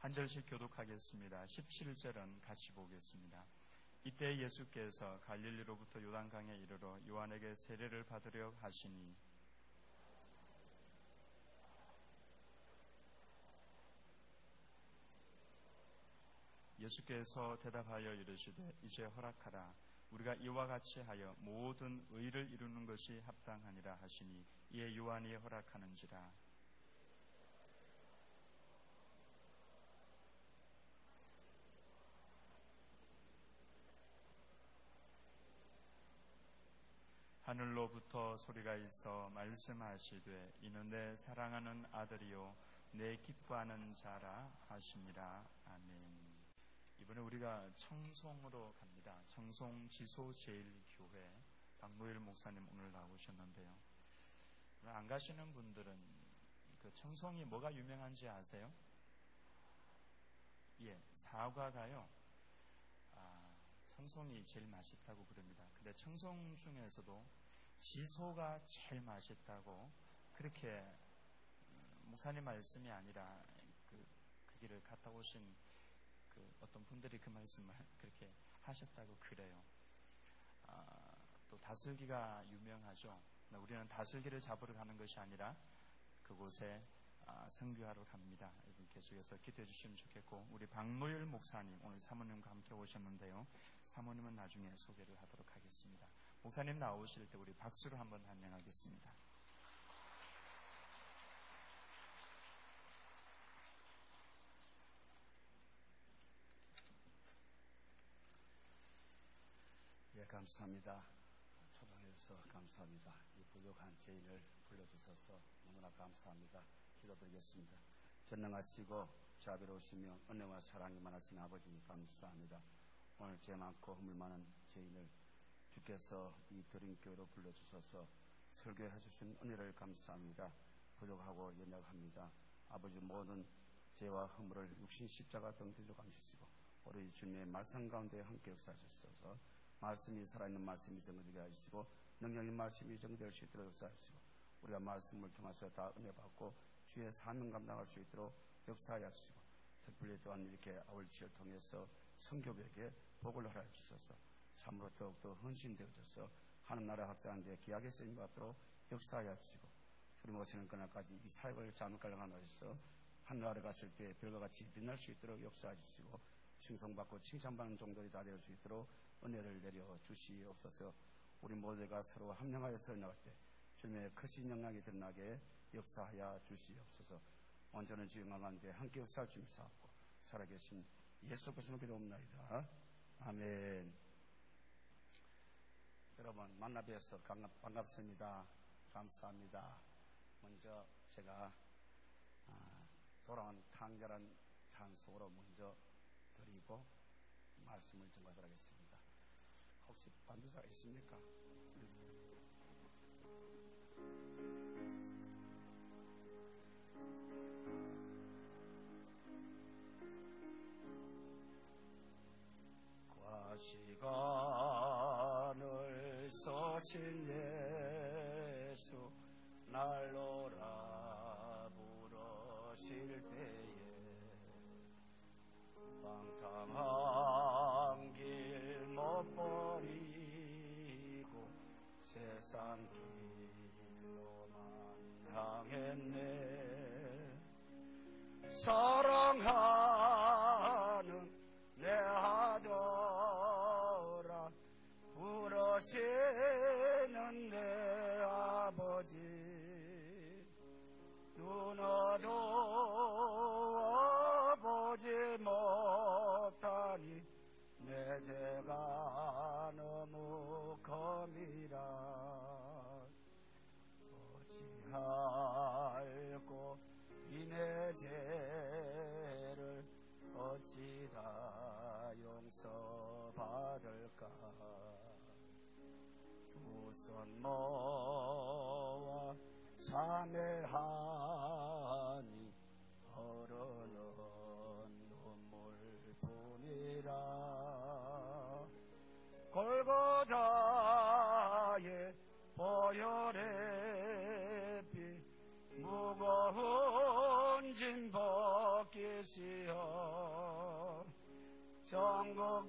한 절씩 교독하겠습니다. 17절은 같이 보겠습니다. 이때 예수께서 갈릴리로부터 요단강에 이르러 요한에게 세례를 받으려 하시니 예수께서 대답하여 이르시되 이제 허락하라. 우리가 이와 같이 하여 모든 의를 이루는 것이 합당하니라 하시니 이에 요한이 허락하는지라. 하늘로부터 소리가 있어 말씀하시되 이는 내 사랑하는 아들이요 내 기뻐하는 자라 하시니라. 아멘. 이번에 우리가 청송으로 갑니다. 청송 지소제일교회 박노일 목사님 오늘 나오셨는데요. 안 가시는 분들은 그 청송이 뭐가 유명한지 아세요? 예, 사과가요. 청송이 제일 맛있다고 그럽니다. 근데 청송 중에서도 지소가 제일 맛있다고 그렇게 목사님 말씀이 아니라 그 길을 갔다 오신 어떤 분들이 그 말씀을 그렇게 하셨다고 그래요. 또 다슬기가 유명하죠. 우리는 다슬기를 잡으러 가는 것이 아니라 그곳에 선교하러 갑니다. 여러분 계속해서 기도해 주시면 좋겠고, 우리 박노일 목사님 오늘 사모님과 함께 오셨는데요. 사모님은 나중에 소개를 하도록 하겠습니다. 목사님 나오실 때 우리 박수로 한번 환영하겠습니다. 예, 감사합니다. 초청해주셔서 감사합니다. 이 부족한 죄인을 불러주셔서 너무나 감사합니다. 기도드리겠습니다. 전능하시고 자비로우시며 은혜와 사랑이 많으신 아버지 감사합니다. 오늘 죄 많고 허물 많은 죄인을 주께서 이 드림교회로 불러주셔서 설교해 주신 은혜를 감사합니다. 부족하고 연약합니다. 아버지 모든 죄와 허물을 육신 십자가 등대로 감시시고 우리 주님의 말씀 가운데 함께 역사하셔서 말씀이 살아있는 말씀이 정되게 하시고 능력의 말씀이 정될 수 있도록 역사하시고 우리가 말씀을 통해서 다 은혜 받고 주의 사명 감당할 수 있도록 역사하여 주시고 특별히 또한 이렇게 아울치를 통해서 성교백에 복을 허락해 주셔서 참으로 더욱더 헌신되어져서 하늘나라 확장하는 데 귀하게 쓰임 받도록 역사하여 주시고 주님 오시는 그날까지 이 사역을 자문가능한 것에서 하늘나라에 갔을 때 별과 같이 빛날 수 있도록 역사해 주시고 칭송받고 칭찬받는 종들이 다 될 수 있도록 은혜를 내려 주시옵소서. 우리 모두가 서로 합령하여서 나갈 때 주님의 크신 영향이 드러나게 역사하여 주시옵소서. 온전한 주영광한데 함께 역사할 줄 믿사옵고 살아계신 예수 그리스도로 기도옵나이다. 아멘. 여러분 만나 뵈어서 반갑습니다. 감사합니다. 먼저 제가 돌아온 탕자란 찬송으로 먼저 드리고 말씀을 전하도록 하겠습니다. 혹시 반주자가 있습니까? 과시간을 서신 예수 날로라 부르실 때에 방탕한 길 못 버리고 세상 길로만 향했네. 사랑하는 내 아들아 부르시는 내 아버지 눈어도 보지 못하니 내 죄가 너무 컴이라 어찌할꼬 이 내 죄를 어찌 다 용서받을까. 두 손 모아 참회하니 어른은 눈물뿐이라. 골고다의 보혈의 피 무거운 짐 벗기시어 전국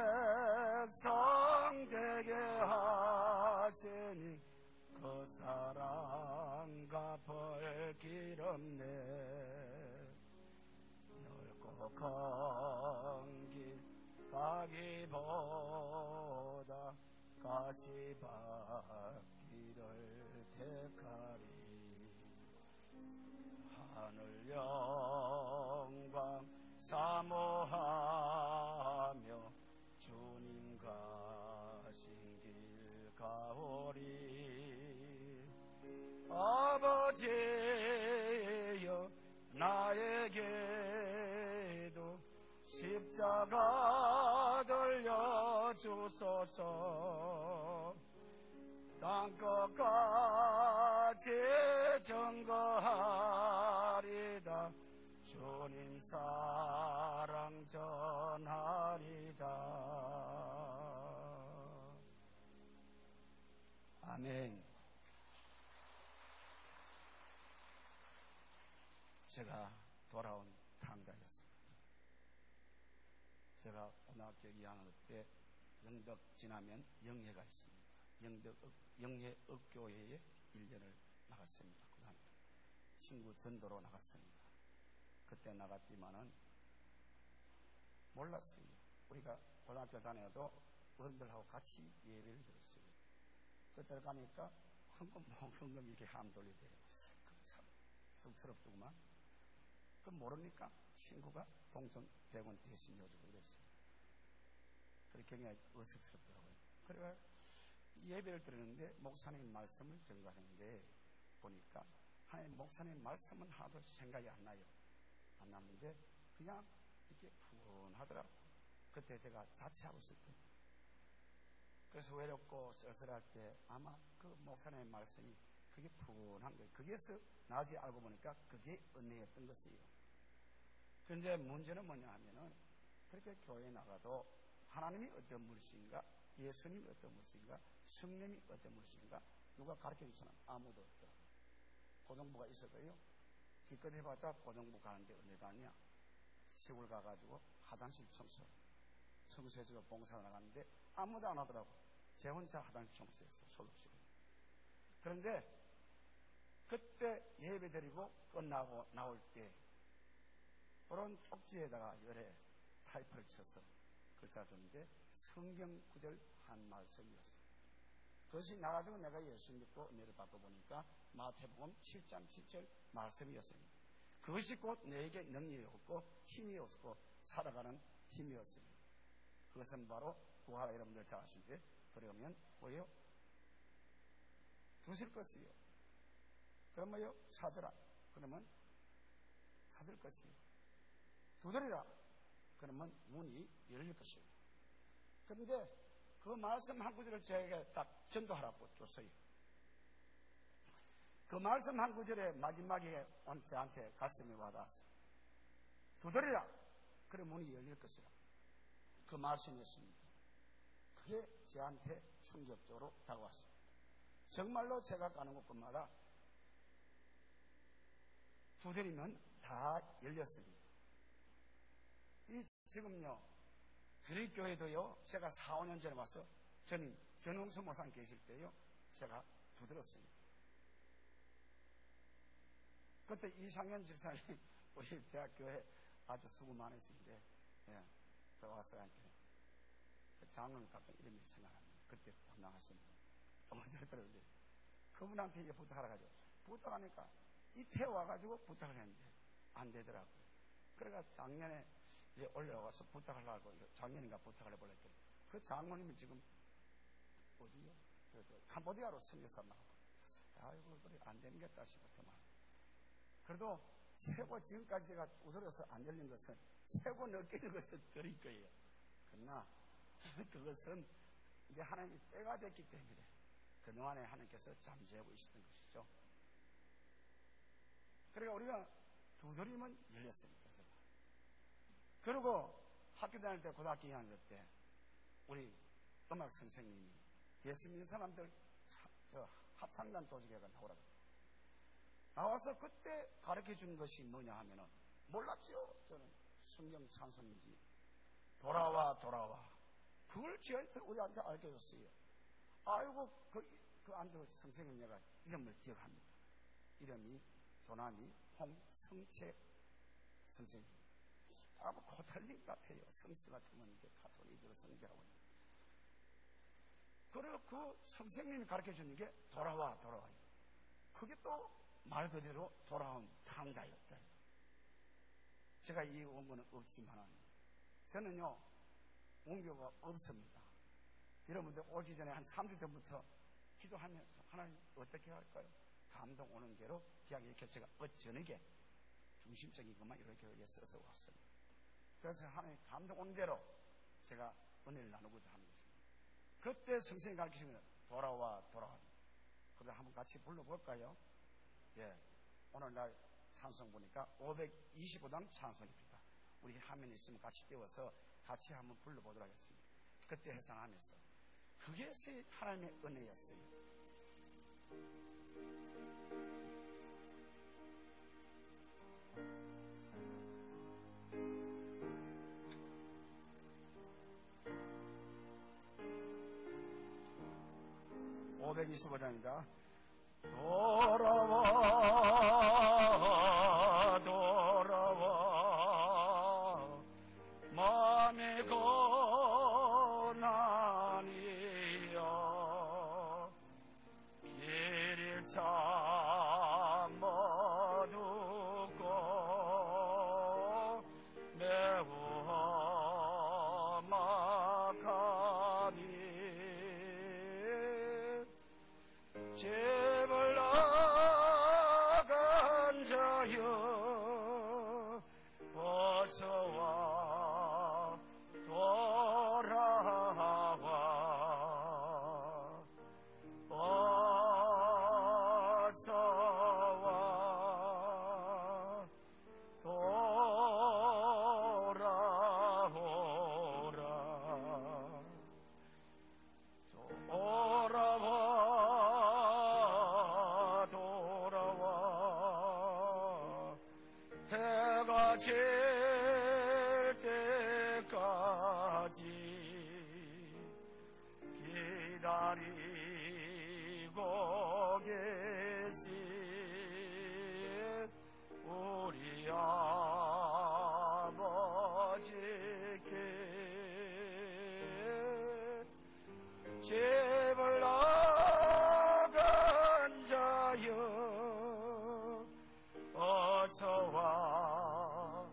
백성 되게 하시니 그 사랑과 벌길 없네. 넓고 건길 가기보다 가시밭길을 택하리. 하늘 영광 사모하며 주님 가신 길 가오리. 아버지여 나에게도 십자가 돌려주소서. 땅끝까지 증거하리다. 주님 사랑 전하리다. 아멘. 제가 돌아온 탕자였습니다. 제가 고등학교 2학년 때 영덕 지나면 영예가 있습니다. 영예읍교회에 1년을 나갔습니다. 고등학교 친구 전도로 나갔습니다. 그때 나갔지만은 몰랐어요. 우리가 고등학교 다녀도 어른들하고 같이 예배를 드렸어요. 그때 가니까 황금 이렇게 함돌리대요. 참 쑥스럽더구만. 그 모르니까 친구가 동전 100원 대신 넣어주고 그랬어요. 그렇게 굉장히 어색스럽더라고요. 그래서 예배를 드리는데 목사님 말씀을 전가하는데 보니까 하나님 목사님 말씀은 하나도 생각이 안 나요. 안 났는데 그냥 이렇게 푸근하더라고. 그때 제가 자취하고 있을 때. 그래서 외롭고 쓸쓸할 때 아마 그 목사님의 말씀이 그게 푸근한 거예요. 거기에서 나중에 알고 보니까 그게 은혜였던 것이에요. 그런데 문제는 뭐냐 하면은 그렇게 교회에 나가도 하나님이 어떤 분이신가, 예수님이 어떤 분이신가, 성령이 어떤 분이신가 누가 가르쳐준 사람 아무도 없더라고요. 고등부가 있어도요, 기껏 해봤자 고등부 가는데 은혜가 아니야. 시골 가가지고 화장실 청소해주고 봉사를 나갔는데 아무도 안 하더라고. 제 혼자 화장실 청소했어, 소독실. 그런데 그때 예배 드리고 끝나고 나올 때 그런 쪽지에다가 열에 타이프를 쳐서 글자 줬는데 성경 구절 한 말씀이었어요. 그것이 나가지고 내가 예수 믿고 은혜를 받고 보니까 마태복음 7장 7절 말씀이었습니다. 그것이 곧 내게 능력이었고 힘이 없고 살아가는 힘이었습니다. 그것은 바로 구하라. 여러분들 잘 아시는데 그러면 뭐예요? 주실 것이요. 그럼 뭐예요? 찾으라. 그러면 찾을 것이요. 두드리라. 그러면 문이 열릴 것이요. 그런데 그 말씀 한 구절을 제가 딱 전도하라고 줬어요. 그 말씀 한 구절에 마지막에 온 저한테 가슴이 와닿았어요. 두드리라. 그래 문이 열릴 것이라. 그 말씀이었습니다. 그게 저한테 충격적으로 다가왔습니다. 정말로 제가 가는 곳마다 두드리면 다 열렸습니다. 지금요, 주립교회도요, 제가 4, 5년 전에 와서 저는 전웅수 목사님 계실 때요, 제가 두드렸습니다. 그때 이상현 집사님, 우리 대학교에 아주 수고 많으신데, 예, 와서 이렇게, 장로님 갑자기 이름이 생각납니다. 그때 담당하신 분. 어머니 들었는데, 그분한테 이제 부탁하라 가지고, 부탁하니까, 이태 와가지고 부탁을 했는데, 안 되더라고요. 그래가 작년에 이제 올려와서 부탁하려고, 작년인가 부탁을 해보랬더니, 그 장모님이 지금, 어디요? 캄보디아로 선교사 나가고, 아이고, 그래, 안 되겠다 싶었더만. 그래도 최고 지금까지 제가 두드려서 안 열린 것은 최고 느끼는 것을 드릴 거예요. 그러나 그것은 이제 하나님이 때가 됐기 때문에 그동안에 하나님께서 잠재하고 있었던 것이죠. 그러니까 우리가 두드리면 열렸습니다. 그리고 학교 다닐 때 고등학교 2학년 때 우리 음악 선생님이 예수 믿는 사람들 합창단 조직회가 나오라고 나와서 그때 가르쳐 준 것이 뭐냐 하면은 몰랐죠. 저는 성경 찬송인지 돌아와 돌아와. 그걸 저한테 우리한테 알려줬어요. 아이고 그 안주 선생님 내가 이름을 기억합니다. 이름이 조난이 홍성채 선생님. 아마 코탈릭 같아요. 성서 같으면 가톨릭으로 성교하고 있는. 그리고 그 선생님이 가르쳐 주는 게 돌아와 돌아와. 그게 또 말 그대로 돌아온 탕자였다. 제가 이 원문은 없지만 저는요 원교가 없습니다. 여러분들 오기 전에 한 3주 전부터 기도하면서 하나님 어떻게 할까요? 감동 오는 대로 그냥 이렇게 제가 저녁에 중심적인 것만 이렇게 써서 왔습니다. 그래서 하나님 감동 오는 대로 제가 은혜를 나누고자 하는 것입니다. 그때 선생님이 가르치시면 돌아와 돌아와. 그래서 한번 같이 불러볼까요? 예, 오늘날 찬송 보니까 525당 찬송입니다. 우리 화면에 있으면 같이 띄워서 같이 한번 불러보도록 하겠습니다. 그때 해상하면서 그게 하나님의 은혜였어요. (525장입니다) 돌아와 돌아와 마음의 고난이여 길이 참 어둡고 매우 험악하니 제발 나간 자여 어서와 돌아와 어서와 돌아오라 돌아와 해가 질 때까지 기다리고 계신 우리 아버지께 제발 나간 자여 어서와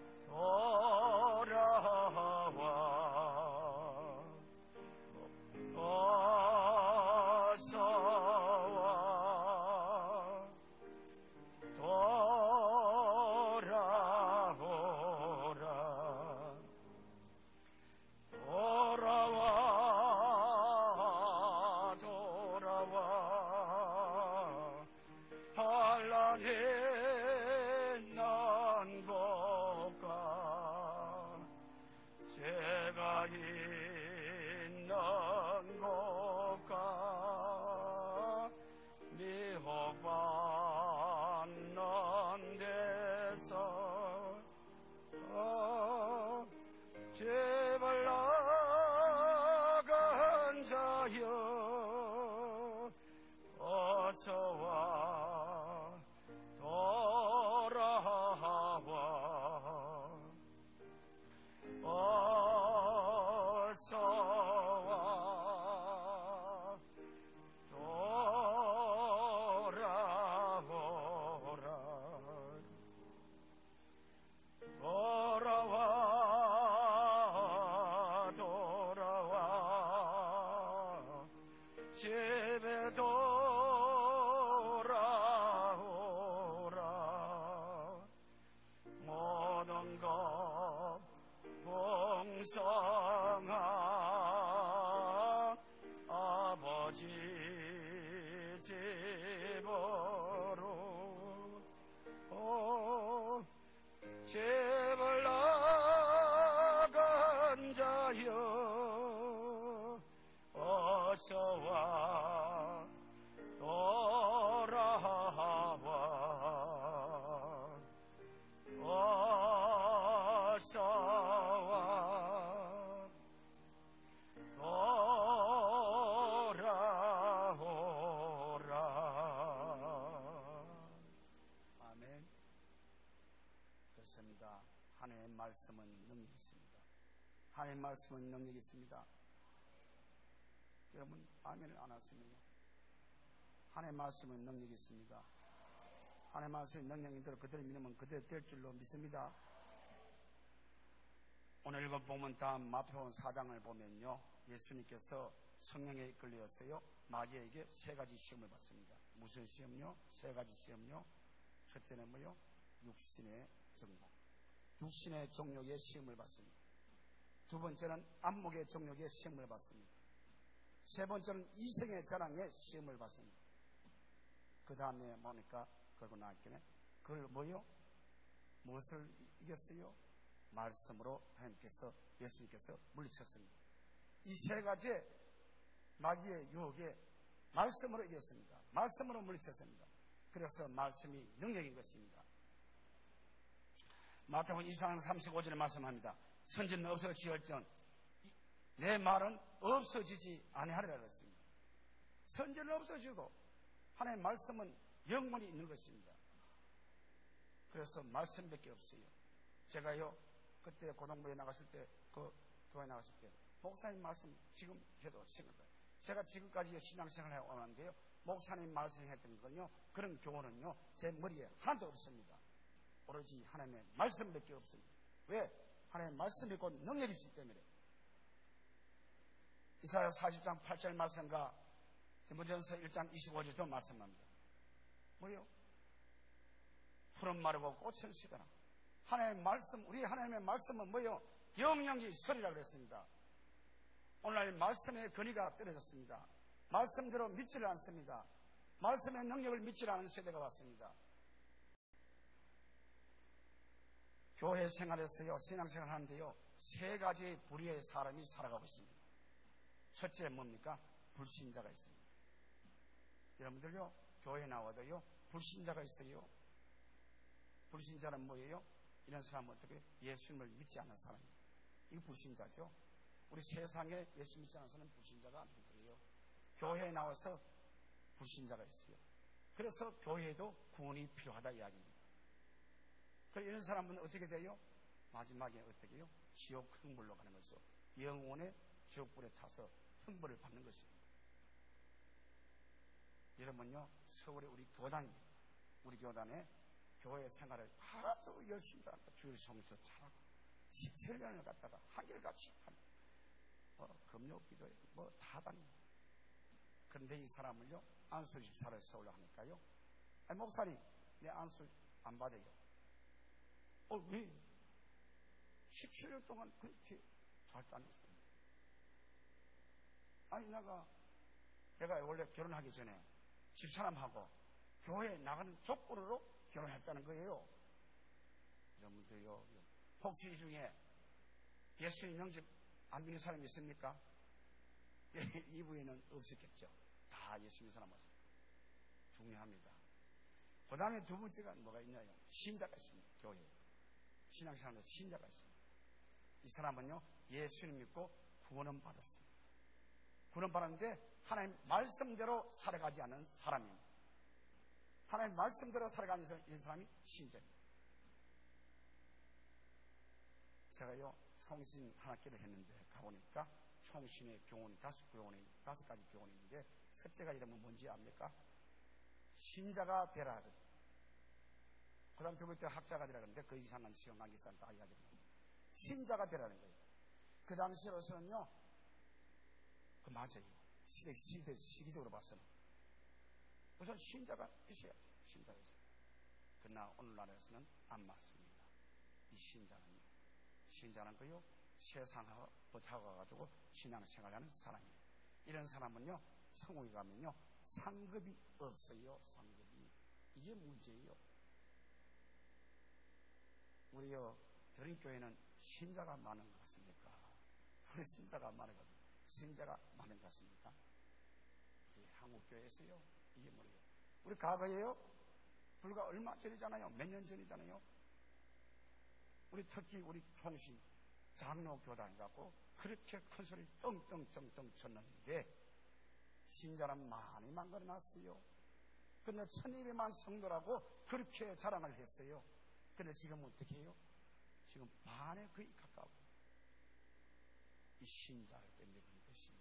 돌아와 어서와 돌아오라 돌아와 돌아와 한란에 난 곳가 제가 있는 곳가 미혹받는 데서 제발 나간 자여 어서와 돌아와 어서와 돌아오라 돌아와 돌아와 집에 돌아오라 모든 것 풍성한 아버지 집으로 제발 나간 자여 어서와 돌아와 어서와 하나님의 말씀은 능력이 있습니다. 하나님의 말씀은 능력이 있습니다. 여러분 아멘을 안 하시면요, 하나님의 말씀은 능력이 있습니다. 하나님의 말씀이 능력인대로 그대로 믿으면 그대로 될 줄로 믿습니다. 오늘 읽은 본문 다음 마태복음 4장을 보면요, 예수님께서 성령에 이끌려서요 마귀에게 세 가지 시험을 받습니다. 무슨 시험요? 세 가지 시험요. 첫째는 뭐요? 육신의 정욕, 육신의 정욕의 시험을 받습니다. 두 번째는 안목의 정욕의 시험을 받습니다. 세 번째는 이성의 자랑의 시험을 받습니다. 그 다음에 뭐니까 그러고 나왔겠네. 그걸 뭐요? 무엇을 이겼어요? 말씀으로 하나님께서, 예수님께서 물리쳤습니다. 이 세 가지 마귀의 유혹에 말씀으로 이겼습니다. 말씀으로 물리쳤습니다. 그래서 말씀이 능력인 것입니다. 마태복음 24장 35절에 말씀합니다. 선지는 없어지을지언 내 말은 없어지지 아니하리라 그랬습니다. 선지는 없어지고 하나님의 말씀은 영원히 있는 것입니다. 그래서 말씀밖에 없어요. 제가요 그때 고등부에 나갔을 때, 그 교회 나갔을 때 목사님 말씀 지금 해도 생각나요. 제가 지금까지 신앙생활을 해왔는데요, 목사님 말씀했던 건요, 그런 교훈은요 제 머리에 하나도 없습니다. 오로지 하나님의 말씀밖에 없습니다. 왜? 하나님의 말씀이 곧 능력이기 때문에. 이사야 40장 8절 말씀과 디모데전서 1장 25절도 말씀합니다. 뭐요? 푸른 마르고 꽃은 시더라. 하나님의 말씀, 우리 하나님의 말씀은 뭐요? 영영이 소리라 그랬습니다. 오늘날 말씀의 근위가 떨어졌습니다. 말씀대로 믿지를 않습니다. 말씀의 능력을 믿지 않는 세대가 왔습니다. 교회 생활에서요, 신앙생활 하는데요, 세 가지 부류의 사람이 살아가고 있습니다. 첫째 뭡니까? 불신자가 있습니다. 여러분들요, 교회 나와도요, 불신자가 있어요. 불신자는 뭐예요? 이런 사람은 어떻게? 예수님을 믿지 않는 사람입니다. 이거 불신자죠. 우리 세상에 예수 믿지 않는 사람은 불신자가 아니고 그래요. 교회에 나와서 불신자가 있어요. 그래서 교회에도 구원이 필요하다 이야기입니다. 그래서 이런 사람은 어떻게 돼요? 마지막에 어떻게 해요? 지옥 흥불로 가는 것이죠. 영혼의 지옥불에 타서 흥불을 받는 것입니다. 여러분요, 서울에 우리 교단에 교회 생활을 아주 열심히 합니다. 주일 성서 잘하고 17년을 갖다가 한결같이 금요 기도에 다 다닙니다. 그런데 이 사람을요, 안수 집사를 세우려 하니까요, 목사님 내 안수 안 받아요. 왜? 17년 동안 그렇게 잘 다녔어요. 아니 내가 원래 결혼하기 전에 집사람하고 교회에 나가는 조건으로 결혼했다는 거예요. 여러분들요, 혹시 이 중에 예수님 영접 안 믿는 사람이 있습니까? 이부에는 없었겠죠. 다 예수 믿는 사람 맞습니다. 중요합니다. 그 다음에 두 번째가 뭐가 있냐요? 신자가 있습니다. 교회에. 신앙생활에 신자가 있습니다. 이 사람은요, 예수님 믿고 구원은 받았습니다. 구원 받았는데 하나님 말씀대로 살아가지 않는 사람입니다. 하나님 말씀대로 살아가는 이 사람이 신자입니다. 제가요, 총신 한 학기를 했는데 가보니까 총신의 교훈이 다섯 가지 교훈이 있는데, 첫째가 이러면 뭔지 압니까? 신자가 되라. 그 다음 두 번째 학자가 되라 그러는데 그 이상한 시험한 기사는 다 이야기합니다. 신자가 되라는 거예요. 그 당시로서는요, 그 맞아요. 시기적으로 봐서는. 우선 신자가 있어야죠. 신자가 있어요. 그러나 오늘날에서는 안 맞습니다. 이 신자는 거요, 세상하고 붙어가지고 신앙생활하는 사람이에요. 이런 사람은요, 천국에 가면요, 상급이 없어요. 상급이. 이게 문제예요. 우리요, 대림교회는 신자가 많은 것 같습니까? 불신자가 많은 것 같습니까? 신자가 많은 것 같습니까? 우리 한국교회에서요, 이게 뭐예요? 우리 과거에요, 불과 얼마 전이잖아요. 몇 년 전이잖아요. 우리 특히 우리 총신 장로교단이 갖고 그렇게 큰 소리 떵떵떵떵 쳤는데 신자는 많이 만들어놨어요. 근데 1200만 성도라고 그렇게 자랑을 했어요. 근데 지금은 어떻게 해요? 지금 반에 거의 가까워. 이 신자 때문에 그런 신자.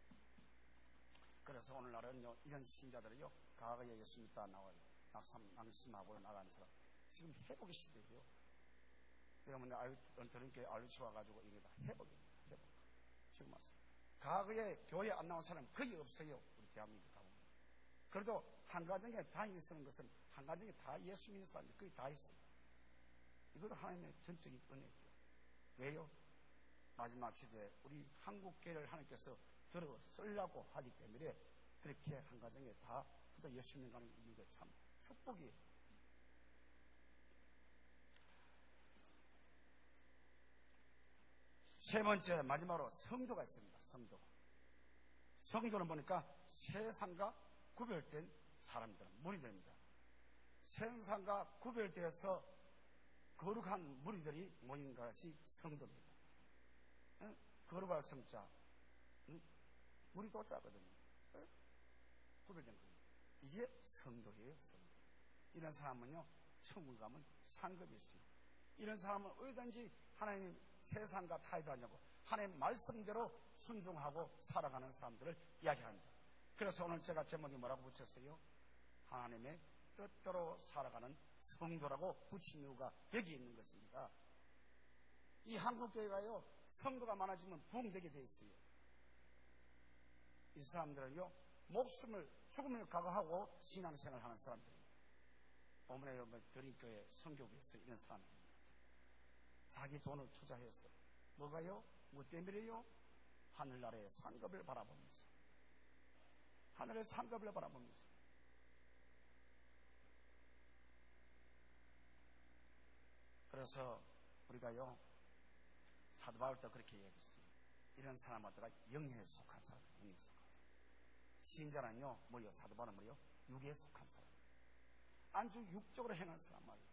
그래서 오늘날은요, 이런 신자들은요, 과거에 예수 믿다 나와요. 낙심하고 나가는 사람. 지금 회복의 시대예요. 그러면 어떤 게 알루치 와가지고 이게 다 회복입니다. 회복. 지금 왔어요. 과거에 교회 안 나온 사람 거의 없어요. 우리 대한민국 가보면. 그래도 한 가정에 다행히 쓰는 것은 한 가정에 다 예수 믿는 사람이 거의 다 있어요. 이것도 하나님의 전적인 은혜죠. 왜요? 마지막 시대에 우리 한국교회를 하나님께서 들어 쓰려고 하기 때문에 그렇게 한 가정에 다 예수 믿는 가는 이유가 참 축복이에요. 세 번째 마지막으로 성도가 있습니다. 성도는 보니까 세상과 구별된 사람들은 무리들입니다. 세상과 구별되어서 거룩한 무리들이 모인 것이 성도입니다. 거룩할 성자, 우리 도자거든요. 구별된 거예요. 이게 성도예요. 성도. 이런 사람은요, 천국 가면 상급이 있어요. 이런 사람은 어디든지 하나님 세상과 타협하냐고 하나님 말씀대로 순종하고 살아가는 사람들을 이야기합니다. 그래서 오늘 제가 제목이 뭐라고 붙였어요? 하나님의 뜻대로 살아가는 성도라고 붙인 이유가 여기 있는 것입니다. 이 한국교회가요, 성도가 많아지면 부흥되게 돼 있어요. 이 사람들은요, 죽음을 각오하고 신앙생활을 하는 사람들이에요. 오늘의 드림교회 성교구에서 이런 사람들입니다. 자기 돈을 투자해서 뭐가요? 뭐 때문에요? 하늘나라의 상급을 바라보면서, 하늘의 상급을 바라보면서. 그래서 우리가요, 사도 바울도 그렇게 얘기했어요. 이런 사람들과 영에 속한 사람, 영에 속한 사람. 신자는요, 뭐요? 사도 바울은 뭐요? 육에 속한 사람. 아주 육적으로 행한 사람 말이에요.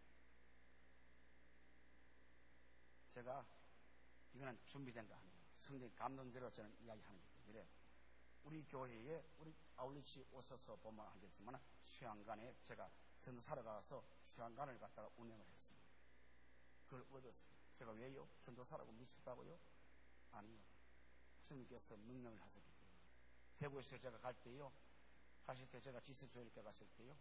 제가 이거는 준비된 거 아니에요. 성경 감동대로 저는 이야기하는 거기 때문에 우리 교회에 우리 아울리치 오셔서 보면 하겠지만 수양관에 제가 전도사로 가서 수양관을 갖다가 운영을 했습니다. 그걸 얻었어요. 제가 왜요? 전도사라고 미쳤다고요? 아니요. 주님께서 명령을 하셨기 때문에. 대구에서 제가 갈 때요, 가실 때 제가 지수교회께 갔을 때요,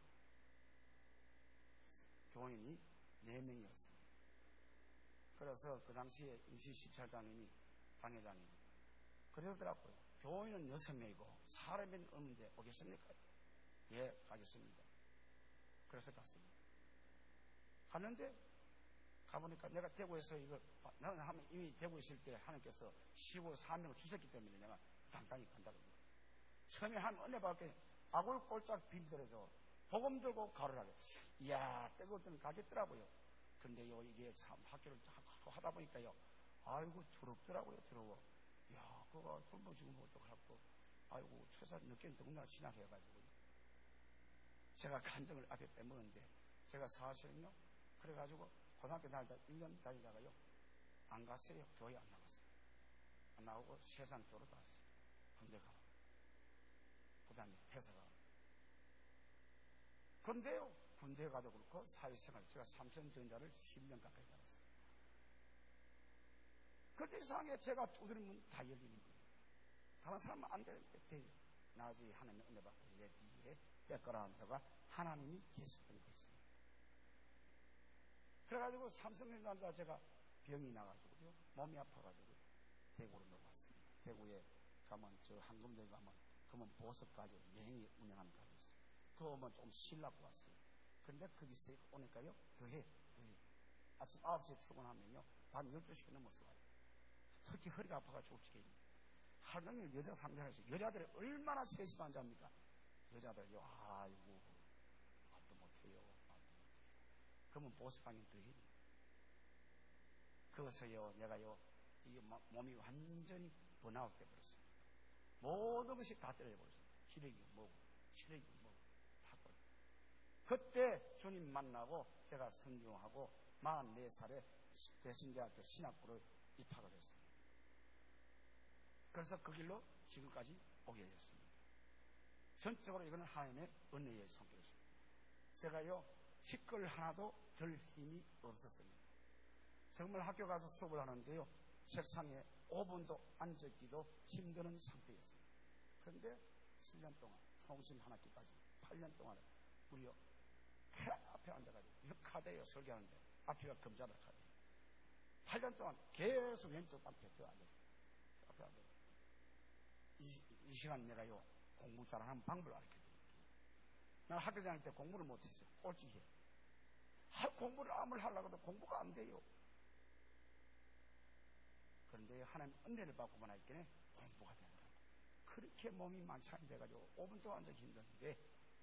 교인이 4명이었습니다. 그래서 그 당시에 임시시찰장님이 당회장님이 그러더라고요. 교인은 6명이고 사람은 없는데 오겠습니까? 예, 가겠습니다. 그래서 갔습니다. 갔는데 가보니까 내가 대구에서 나는 이미 대구에 있을 때 하나님께서 15, 4명을 주셨기 때문에 내가 당당히 간다고 합니다. 처음에 한 은혜 받을 아골꼴짝 빈들어서 복음 들고 가르라고. 이야, 뜨거울 때는 가겠더라고요. 근데요, 이게 참 학교를 하다 보니까요, 아이고, 더럽더라고요, 더러워. 이야, 그거 굶어 죽으면 어떡하고, 아이고, 최소 늦게는 더군다나 신학해가지고요. 제가 간증을 앞에 빼먹었는데, 제가 사실은요, 그래가지고, 고등학교 다닐 때 1년 다니다가요, 안 갔어요. 교회 안 나갔어요. 안 나오고 세상 쪽으로 갔어요. 군대 가고. 그 다음에 회사가. 그런데요, 군대 가도 그렇고, 사회생활, 제가 삼성전자를 10년 가까이 다녔어요. 그때 이상하게 제가 두드리면 다 열리는 거예요. 다른 사람은 안 되는데, 돼요. 나중에 하나님의 은혜 받고, 내 뒤에 뺏거라는 데가 하나님이 계셨던 것이에요. 그래가지고 삼성전자 제가 병이 나가지고요, 몸이 아파가지고 대구로 넘어왔습니다. 대구에 가면, 저 한금대 가면, 그러면 보석 가지고 여행이 운영하는 가게 있어요. 그거 오면 좀 쉬려고 왔어요. 근데 거기서 오니까요, 교회. 아침 9시에 출근하면요, 밤 12시가 넘어서 와요. 특히 허리가 아파가지고 죽겠는데. 하루 종일 여자 상대하죠. 여자들이 얼마나 세심한 자입니까? 여자들요, 아이고, 말도 못해요. 그러면 보석방이 더 해요. 그래서요, 내가요, 이 몸이 완전히 번아웃 돼버렸어요. 모든 것이 다 떨어져버렸어요. 기력이 뭐고, 체력이 뭐고, 다 떨어져. 그때 주님 만나고 제가 성경하고 44살에 대신대학교 신학부를 입학을 했어요. 그래서 그 길로 지금까지 오게 되었습니다. 전적으로 이거는 하나님의 은혜의 손길이었습니다. 제가요, 티끌 하나도 들 힘이 없었습니다. 정말 학교 가서 수업을 하는데요. 책상에 5분도 앉았기도 힘드는 상태였어요. 그런데 7년 동안, 총신 한 학기까지 8년 동안 우리요, 앞에 앉아가지고, 이거 카드예요, 설교하는데. 앞에가 금자들 카드예요. 8년 동안 계속 왼쪽 앞에 저 앉았어요. 앞에 앉아서. 이 시간 내가요, 공부 잘하는 방법을 가르쳐드릴게요. 나는 학교 다닐 때 공부를 못했어요. 꼴찌게. 공부를 아무리 하려고 해도 공부가 안 돼요. 그런데 하나님 은혜를 받고만 할게네 공부가 되더라고요. 그렇게 몸이 만찬이 돼가지고 5분 동안 앉아 힘들었는데,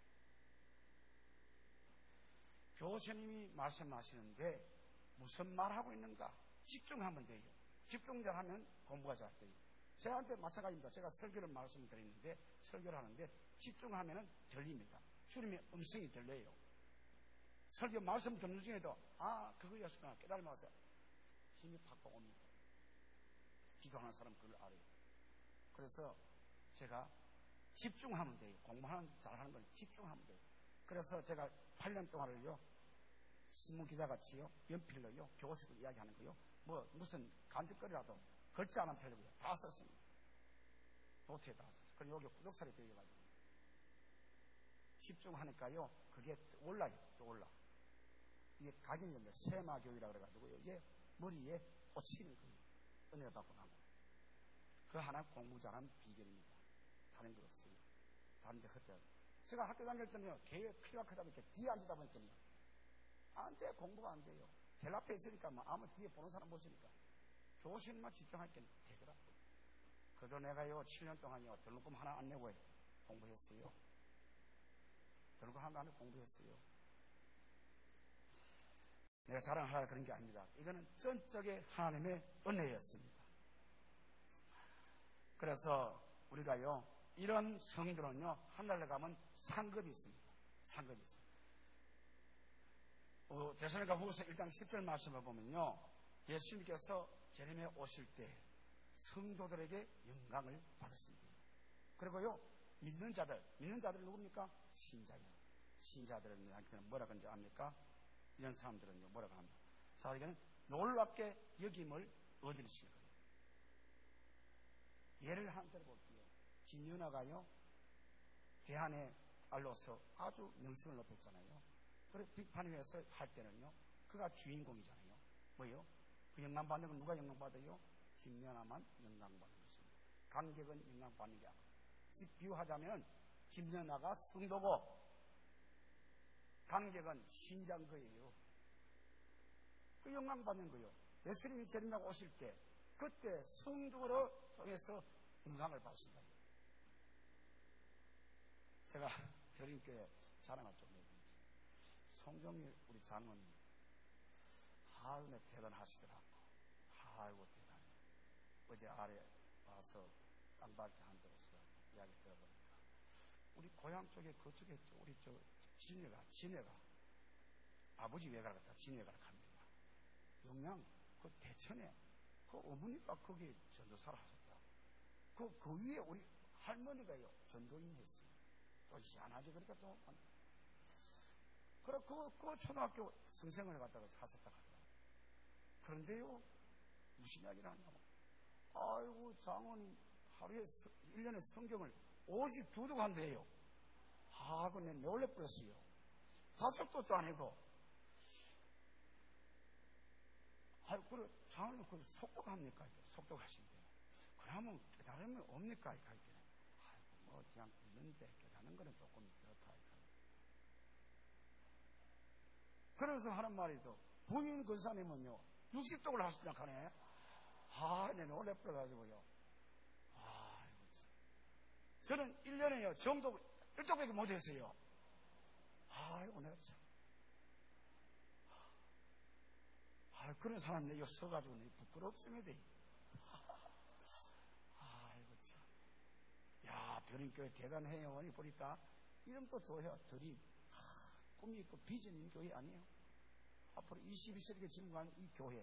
교수님이 말씀하시는데 무슨 말하고 있는가 집중하면 돼요. 집중 잘하면 공부가 잘 돼요. 저한테 마찬가지입니다. 제가 설교를 말씀드리는데, 설교를 하는데 집중하면 들립니다. 주님의 음성이 들려요. 설교 말씀 듣는 중에도 그거였구나 깨달으면서 힘이 팍팍 옵니다. 기도하는 사람 그걸 알아요. 그래서 제가 집중하면 돼요. 공부하는 잘하는 건 집중하면 돼요. 그래서 제가 8년 동안을요, 신문기자같이요, 연필로요, 교실을 이야기하는 거요, 무슨 간직거리라도 걸지 않은 편이고요, 다 썼습니다. 노트에 다 썼어요. 그럼 여기 구독살이 되어가지고 집중하니까요, 그게 올라요. 또 올라. 이게 각인 건데 세마교이라 그래가지고요, 이게 머리에 꽂히는 거예요. 은혜를 받고 나면. 그 하나 공부 잘하는 비결입니다. 다른 거 없어요. 다른 데 헛되어. 제가 학교 다닐 때는요, 개에 피가 크다 보니까 뒤에 앉다 보니까요, 안 돼, 공부가 안 돼요. 제일 앞에 있으니까 아무 뒤에 보는 사람 보시니까 교실만 집중할 게 되더라고요. 그래도 내가요, 7년 동안요, 등록금 하나 안 내고 공부했어요. 등록금 하나 안 내고 공부했어요. 내가 자랑하라 그런 게 아닙니다. 이거는 전적의 하나님의 은혜였습니다. 그래서 우리가요, 이런 성들은요, 하늘에 가면 상급이 있습니다. 상급이 있습니다. 데살로니가 후서 1장 10절 말씀을 보면요, 예수님께서 제림에 오실 때 성도들에게 영광을 받으십니다. 그리고요, 믿는 자들 누굽니까? 신자예요. 신자들은 뭐라 그런지 압니까? 이런 사람들은요, 뭐라고 합니까? 자, 이거는 놀랍게 여김을 얻으실 거예요. 예를 한 대로 볼게요. 김연아가요, 대한의 알로서 아주 명성을 높였잖아요. 그래서 빅판 위에서 할 때는요, 그가 주인공이잖아요. 뭐요? 그 영광 받는 건 누가 영광 받아요? 김연아만 영광 받는 것입니다. 관객은 영광 받는 게 아니에요. 즉 비유하자면 김연아가 성도고 관객은 신자인 거예요. 그 영광 받는 거예요. 예수님이 재림하고 오실 때 그때 성도로 통해서 영광을 받습니다. 제가 대림교회 자랑을 좀 해드리죠. 송정일 우리 장로님, 은혜 대단하시더라고. 아이고 대단해. 어제 아래 와서 땅밟기 한 대 오서 이야기 들어보니까 우리 고향 쪽에 그쪽에 우리 저 진해가 아버지 외가를 갖다 진해가를 갑니다. 영양 그 대천에 그 어머니가 거기 전도사를 하셨다. 그 위에 우리 할머니가요 전도인 했어요. 또 희한하지. 그러니까 또 그래 그 초등학교 선생을 갖다가 하셨다 하더라고요. 그런데요, 무슨 이야기를 하냐고, 아이고 장모님 하루에 1년에 성경을 52도 한대요. 그건 내가 놀래 버렸어요. 5도도 아니고. 그래 장모님 그 속독합니까? 속독하신대. 그러면 깨달음이 옵니까? 뭐 그냥 있는데 깨닫는 거는 조금 그렇다. 그래서 하는 말이죠. 부인 근사님은요 60독을 하시냐 하네. 내 놀래 버려가지고요. 저는 1년에요 정도 1독밖에 못했어요. 아이고 내가 참. 그런 사람이 여기 서가지고 부끄럽습니다. 아이고 참. 야, 별인교회 대단해요. 보니까 이름도 좋아요. 드림. 꿈이 있고 비전이 있는 교회 아니에요? 앞으로 21세기에 진행하는 이 교회.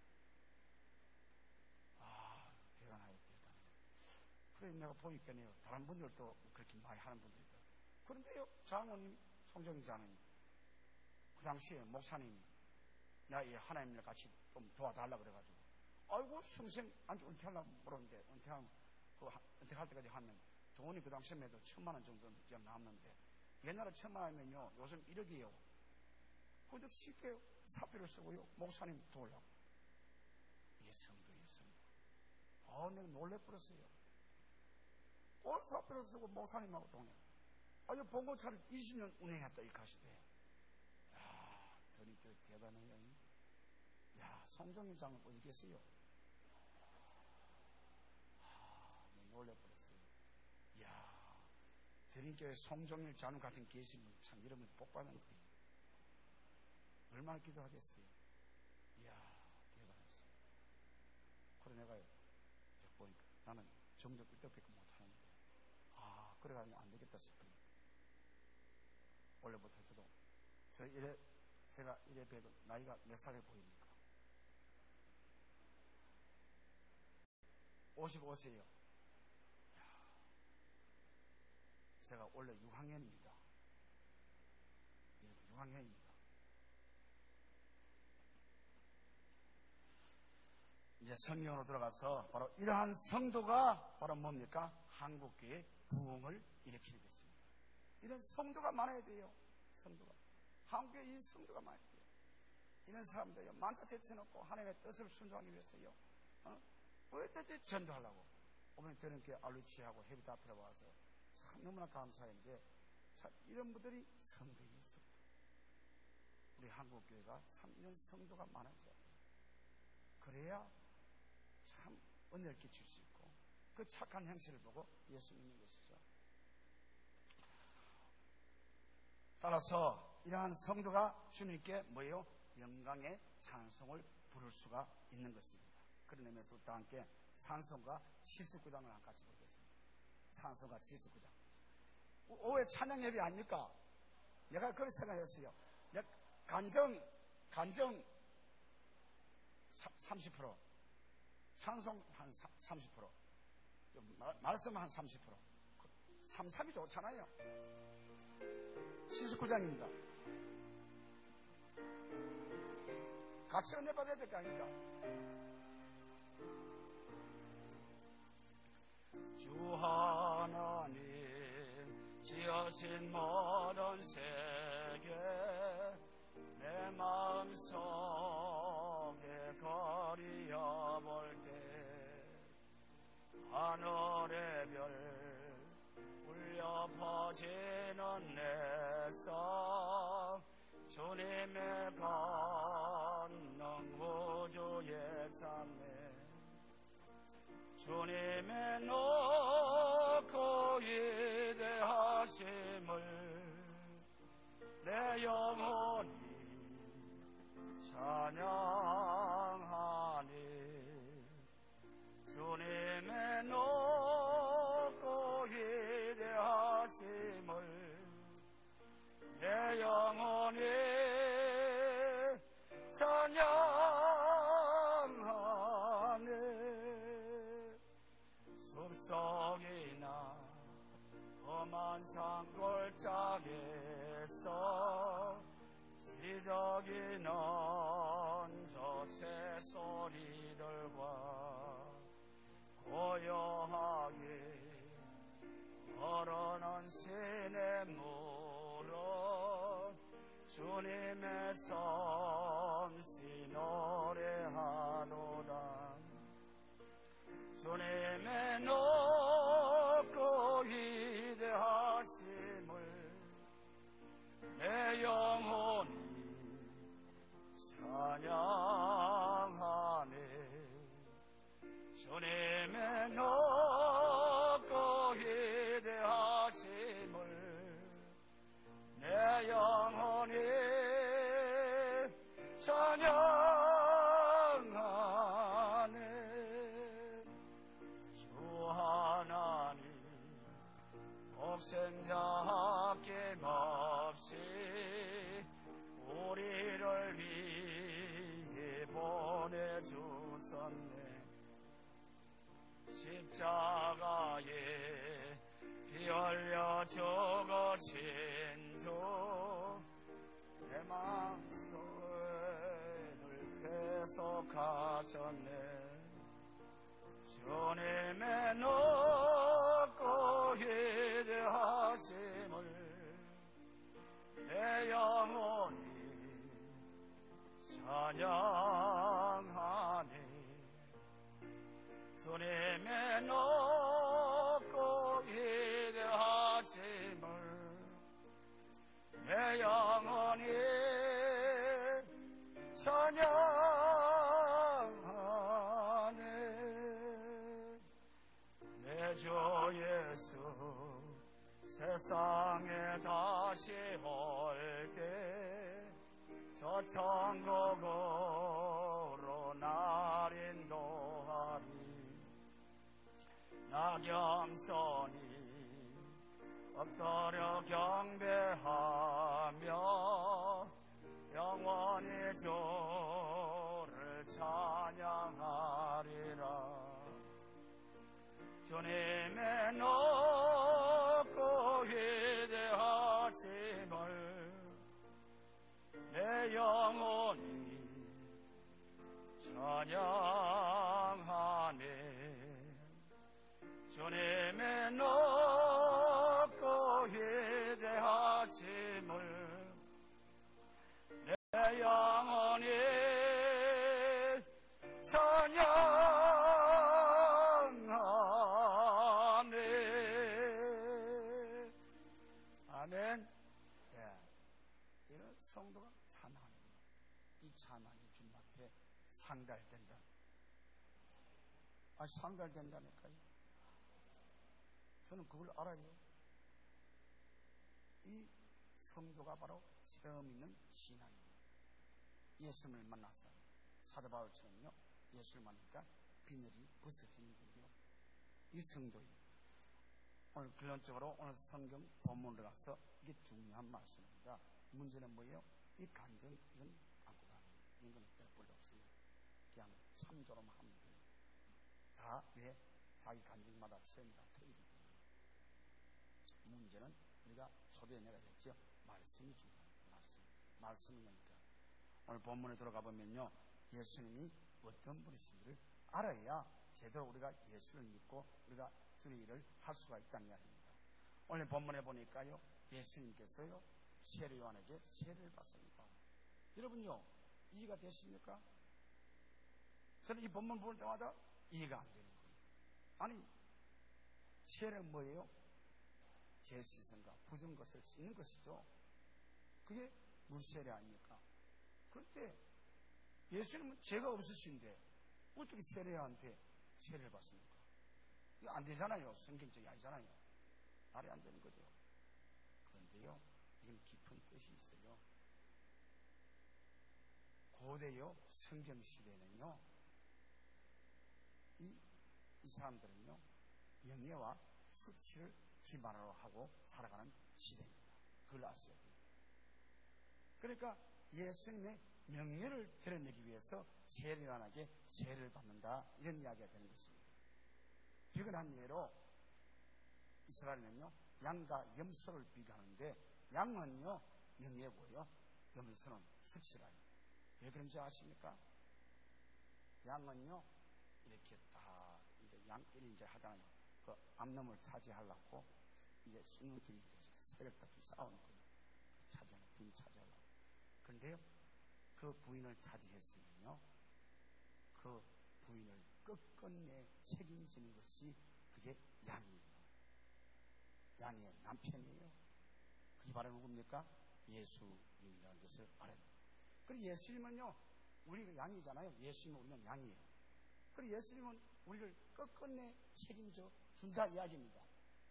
대단해요, 대단해요. 그래, 내가 보니까요, 다른 분들도 그렇게 많이 하는 분들이 있다. 그런데요, 장모님, 송정희 장모님, 그 당시에 목사님, 야, 이 하나님을 같이 좀 도와달라 그래가지고, 아이고, 평생 안주 은퇴하려고 물었는데, 은퇴할 때까지 하면 돈이 그 당시에만 해도 1,000만 원 정도 남는데, 옛날에 1,000만 원이면요, 요즘 1억이에요. 그래도 쉽게 사표를 쓰고요, 목사님 도우려고. 이게 성도예요, 성도. 내가 놀래버렸어요. 사표를 쓰고 목사님하고 동행. 아주 봉고차를 20년 운행했다, 이 가시대. 야, 드림교회 대단해요. 야, 성정인 장은 어디 계세요? 놀래버렸어요. 이야, 드림교회 송정일 장로 같은 계시면 참 이러면 복 받는 거예요. 얼마나 기도하겠어요. 이야, 대단했어요. 그래 내가요, 보니까 나는 정적 1등밖에 못하는데, 그래가지고 안 되겠다 싶어요. 원래부터 저도 제가 이래 봬도 나이가 몇 살에 보입니까? 55세요. 제가 원래 6학년입니다. 6학년입니다. 이제 성경으로 들어가서 바로 이러한 성도가 바로 뭡니까? 한국교회 부흥을 일으키는 것입니다. 이런 성도가 많아야 돼요. 성도가. 한국교회 이 성도가 많아야 돼요. 이런 사람들요, 만사 제쳐놓고 하나님의 뜻을 순종하기 위해서요, 어떻게 전도하려고. 오늘 저는 알루치하고 헤비다 들어와서 참 너무나 감사했는데, 참 이런 분들이 성도예요, 성도. 우리 한국교회가 참 이런 성도가 많아져야 돼요. 그래야 참 은혜를 끼칠 수 있고, 그 착한 행실을 보고 예수 믿는 것이죠. 따라서 이러한 성도가 주님께 뭐예요? 영광의 찬송을 부를 수가 있는 것입니다. 그런 의미에서 다 함께 찬송가 79장을 같이 보겠습니다. 찬송가 79장. 오해 찬양 예배 아닙니까? 내가 그렇게 생각했어요. 간정 30%, 찬송 한 30%, 말씀 한 30%. 3이 좋잖아요. 79장입니다. 같이 은혜 받아야 될 거 아닙니까? 주 하나님 지으신 모든 세계 내 마음속에 그리워볼 때 하늘의 별 울려 퍼지는 내 삶 주님의 권능 우주의 찬미 주님의 높고 위대하심을 내 영혼이 찬양하니 주님의 높고 위대하심을 내 영혼이 찬양하네. 숲속이나 험한 산골짜기에서 시적이는 저 새소리들과 고요하게 흐르는 시냇물은 주님의 솜씨 노래하노라. 주님의 높고 위대하심을 내 영혼이 찬양하네. 주님의 높고 위대하심을 내 영혼이 찬양하네. 주 하나님 복생자 아낌없이 우리를 위해 보내주셨네. 십자가에 피 흘려 죽으신 주 내 마음속에는 가졌네. 주님의 높고 위대하심을 내 영혼이 찬양하네. 주님의 높고 위대하심을 내 영혼이 찬양하네. 내 주 예수 세상에 다시 올 때 저 천국으로 날 인도하리. 나 겸손히 엎드려 경배하며 영원히 주를 찬양하리라. 주님의 높고 위대하심을 내 영혼이 찬양하네. 주님의 높고 위대하심을 내 영혼이 찬양하네. 아멘. 예. 이런 성도가 찬양하는 거예요. 이 찬양이 주님 앞에 상달된다. 상달된다니까요. 저는 그걸 알아요. 이 성도가 바로 체험 있는 신앙입니다. 예수님을 만났어. 사도 바울처럼요. 예수를 만나니까 비늘이 벗어지는 거예요. 이 성도예요. 오늘 결론적으로 오늘 성경 본문으로 가서 이게 중요한 말씀입니다. 문제는 뭐예요? 이 간증 이건 안고 다니는 이런 건 별볼로 없어요. 그냥 참조로만 하면 돼요. 다 왜? 자기 간증마다 체험이 다 틀리거든요. 문제는 우리가 초대에 내가 했죠. 말씀이 중요합니다. 말씀이니까 오늘 본문에 들어가 보면요, 예수님이 어떤 분이신지를 알아야 제대로 우리가 예수를 믿고 우리가 주의 일을 할 수가 있다는 이야기입니다. 오늘 본문에 보니까요, 예수님께서요 세례 요한에게 세례를 받습니다. 여러분요, 이해가 되십니까? 저는 이 본문 볼 때마다 이해가 안 되는 거예요. 아니, 세례는 뭐예요? 제 씻은가 부정 것을 씻는 것이죠. 그게 물세례 아닙니까? 그런데 예수님은 죄가 없으신데 어떻게 세례한테 세례를 받습니까? 이거 안 되잖아요. 성경적이 아니잖아요. 말이 안 되는 거죠. 그런데요, 이건 깊은 뜻이 있어요. 고대요 성경 시대에는요, 이 사람들은요 명예와 수치를 기반으로 하고 살아가는 시대입니다. 그걸 아셔야 돼요. 그러니까 예수님의 명예를 드러내기 위해서 세례 요한에게 세례를 받는다, 이런 이야기가 되는 것입니다. 비근한 예로 이스라엘은요 양과 염소를 비교하는데 양은요 명예고요, 염소는 수치라요. 왜 그런지 아십니까? 양은요 이렇게 딱 이제 양끼리 이제 하잖아요. 그 암놈을 차지하려고 이제 수능끼리 이제 세력 다투 싸우는 거예요. 차지하는 부인 차지하려고. 그런데요, 그 부인을 차지했으면요, 그 부인을 끝끝내 책임지는 것이 그게 양이에요. 양의 남편이에요. 그게 바로 누굽니까? 예수님이라는 것을 알아야 돼요. 그리고 예수님은요, 우리가 양이잖아요. 예수님은 우리는 양이에요. 그리고 예수님은 우리를 끝끝내 책임져 준다 이야기입니다.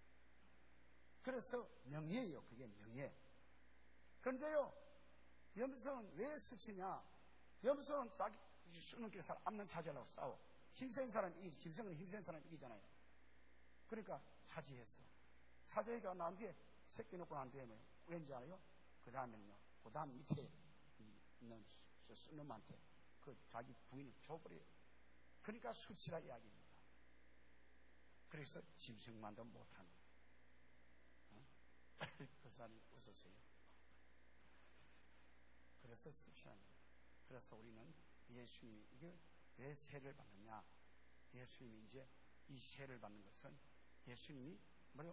그래서 명예예요. 그게 명예. 그런데요, 염소는 왜 수치냐? 염소는 자기 수능길 사람 암는 차지하려고 싸워. 힘센 사람 이기지. 짐승은 힘센 사람 이기잖아요. 그러니까 차지했어. 차지해가 난 뒤에 새끼 놓고 난 뒤에 왠지 알아요? 그 다음에는요, 그 다음 밑에 있는 수놈한테 그 자기 부인을 줘버려요. 그러니까 수치라 이야기입니다. 그래서 짐승만도 못하는 그 사람이 웃으세요. 그래서 수치랍니다. 그래서 우리는 예수님이 이게 왜 세를 받느냐? 예수님이 이제 이 세를 받는 것은 예수님이 뭐요?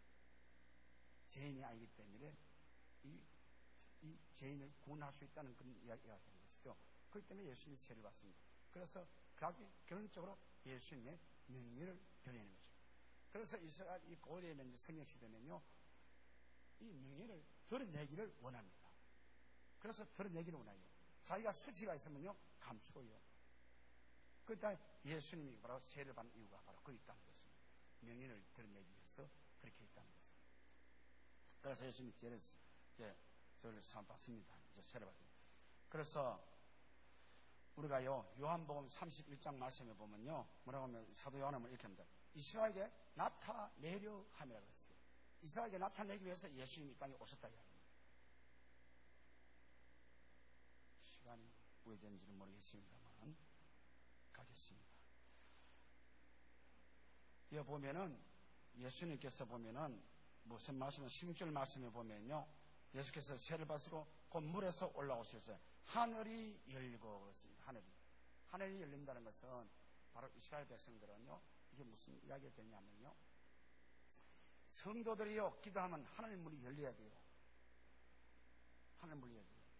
죄인이 아니기 때문에 이 죄인을 구원할 수 있다는 그런 이야기가 되는 것이죠. 그렇기 때문에 예수님이 세를 받습니다. 그래서 결론적으로 예수님의 명예를 드러내는 거죠. 그래서 이스라엘 이 고대에 있는 성경 시대는요, 이 명예를 드러내기를 원합니다. 그래서 드러내기를 원해요. 자기가 수치가 있으면요, 감추어요. 그러니까 예수님이 바로 세를 받는 이유가 바로 거기 있다는 것입니다. 명예를 드러내기 위해서 그렇게 있다는 것입니다. 그래서 예수님이 저를 사랑받습니다. 이제 세를 받습니다. 그래서 우리가요, 요한복음 31장 말씀에 보면요, 뭐라고 하면 사도 요한은 이렇게 합니다. 이스라엘에게 나타내려 함이라고 했어요. 이스라엘에게 나타내기 위해서 예수님이 이 땅에 오셨다 이야기입니다. 시간이 후회되는지는 모르겠습니다만 가겠습니다. 여기 보면은 예수님께서 보면은 무슨 말씀은 16절 말씀에 보면요, 예수께서 세를 받으시고 곧 물에서 올라오셨어요. 하늘이 열리고 그렇습니다. 하늘이 열린다는 것은 바로 이스라엘 백성들은요, 이게 무슨 이야기가 되냐면요, 성도들이요 기도하면 하늘 문이 열려야 돼요. 하늘 문이 열려야 돼요.